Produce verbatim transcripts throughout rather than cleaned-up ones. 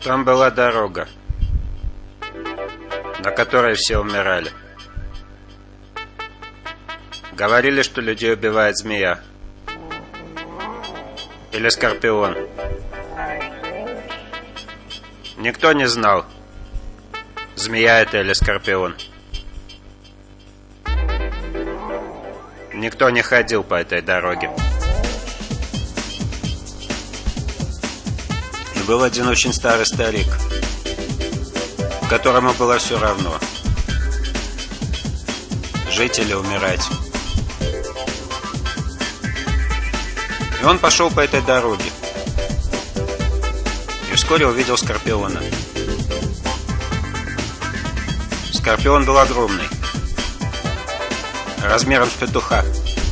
Там была дорога, на которой все умирали. Говорили, что людей убивает змея или скорпион. Никто не знал, змея это или скорпион. Никто не ходил по этой дороге. И был один очень старый старик, которому было все равно, жить или умирать. И он пошел по этой дороге и вскоре увидел скорпиона. Скорпион был огромный, размером с петуха.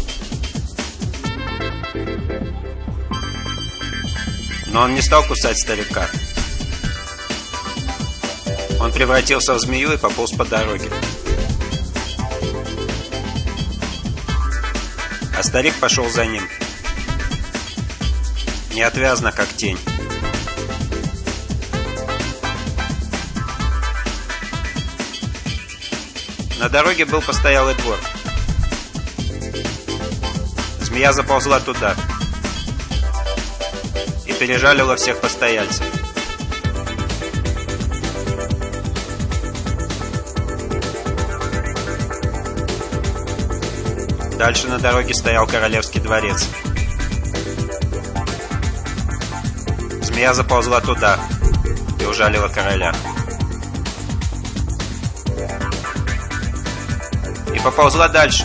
Но он не стал кусать старика. Он превратился в змею и пополз по дороге. А старик пошел за ним, неотвязно, как тень. На дороге был постоялый двор. Змея заползла туда и пережалила всех постояльцев. Дальше на дороге стоял королевский дворец. Змея заползла туда и ужалила короля. И поползла дальше.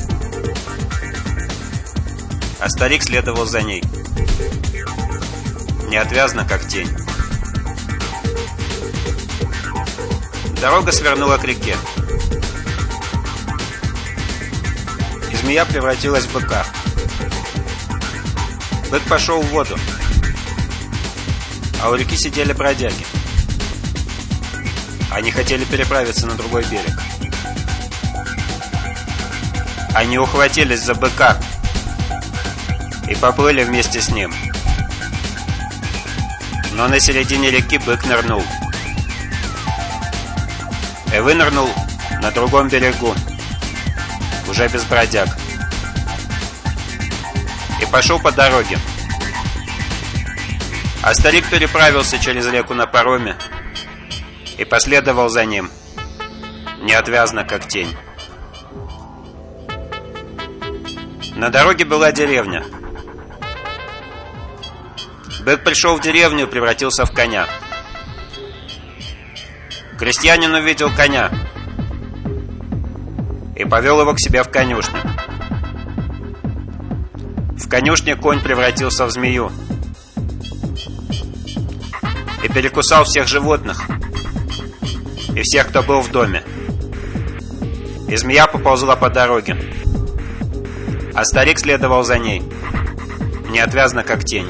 А старик следовал за ней, неотвязно, как тень. Дорога свернула к реке. И змея превратилась в быка. Бык пошел в воду, а у реки сидели бродяги. Они хотели переправиться на другой берег. Они ухватились за быка и поплыли вместе с ним. Но на середине реки бык нырнул и вынырнул на другом берегу, уже без бродяг, и пошел по дороге. А старик переправился через реку на пароме и последовал за ним, неотвязно, как тень. На дороге была деревня. Бык пришел в деревню и превратился в коня. Крестьянин увидел коня и повел его к себе в конюшню. В конюшне конь превратился в змею и перекусал всех животных и всех, кто был в доме. И змея поползла по дороге, а старик следовал за ней, неотвязно, как тень.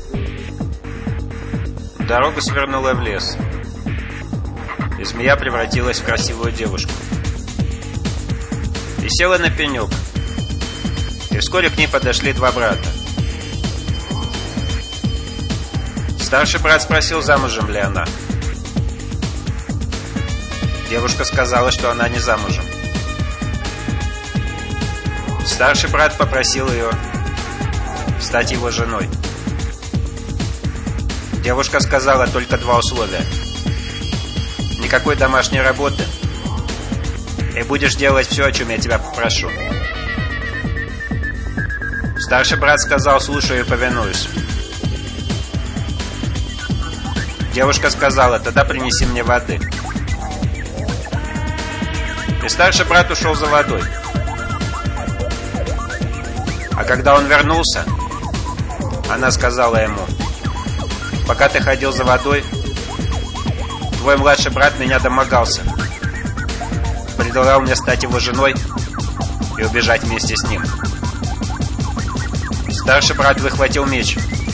Дорога свернула в лес, и змея превратилась в красивую девушку и села на пенек. И вскоре к ней подошли два брата. Старший брат спросил, замужем ли она. Девушка сказала, что она не замужем. Старший брат попросил ее стать его женой. Девушка сказала только два условия: никакой домашней работы, и будешь делать все, о чем я тебя попрошу. Старший брат сказал: слушаю и повинуюсь. Девушка сказала: тогда принеси мне воды. И старший брат ушел за водой. А когда он вернулся, она сказала ему: пока ты ходил за водой, твой младший брат меня домогался, предлагал мне стать его женой и убежать вместе с ним. Старший брат выхватил меч.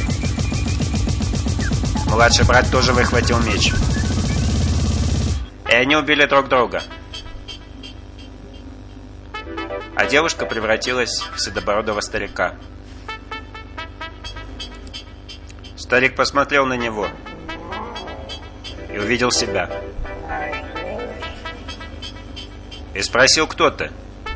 Младший брат тоже выхватил меч. И они убили друг друга. А девушка превратилась в седобородого старика. Старик посмотрел на него и увидел себя. И спросил, кто ты.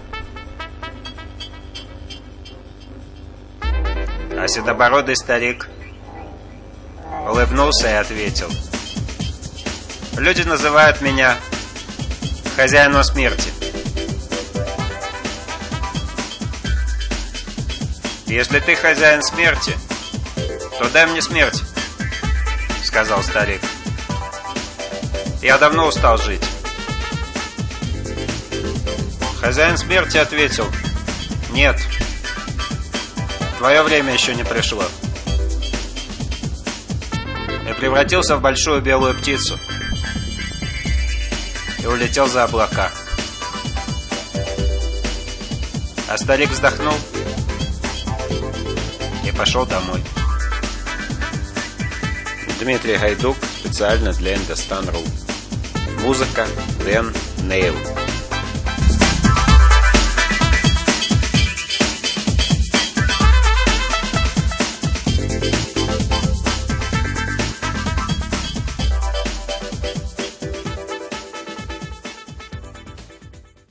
А седобородый старик улыбнулся и ответил: люди называют меня хозяином смерти. Если ты хозяин смерти, то дай мне смерть, сказал старик. Я давно устал жить. Хозяин смерти ответил: нет, твое время еще не пришло. И превратился в большую белую птицу и улетел за облака. А старик вздохнул и пошел домой. Дмитрий Гайдук специально для Индостан точка ру. Музыка Дэн Нейл.